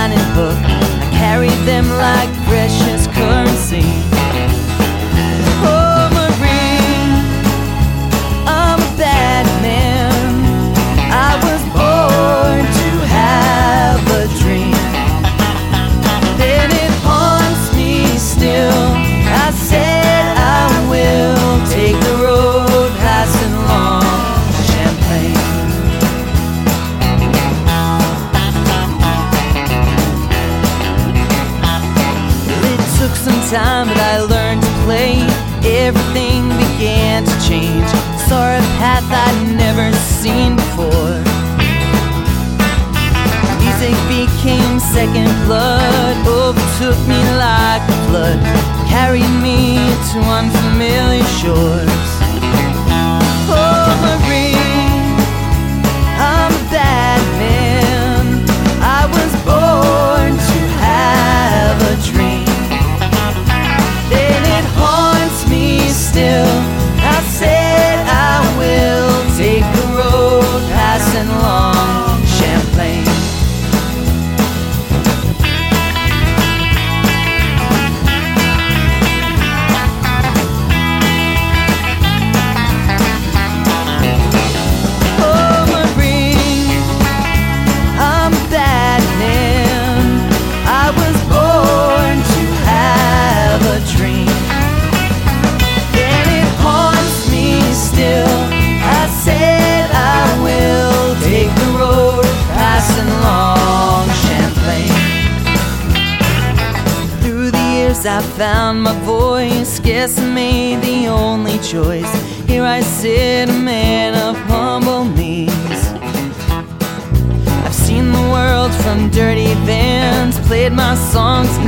shining hook. I carried them like precious currency. Oh, Marie, I'm a bad man. I was born to have a dream. Then it haunts me still. I said I will take the road passing along Champlain. It took some time, but I learned to play. Everything began to change. Saw a path I'd never seen before. Music became second blood, overtook me like a flood, carried me to unfamiliar shores. Oh, Marie, I'm a bad man. I was born to have a dream. Then it haunts me still. I said I will take the road passing along Champlain. I found my voice, guess I made the only choice. Here I sit, a man of humble means. I've seen the world from dirty vans, played my songs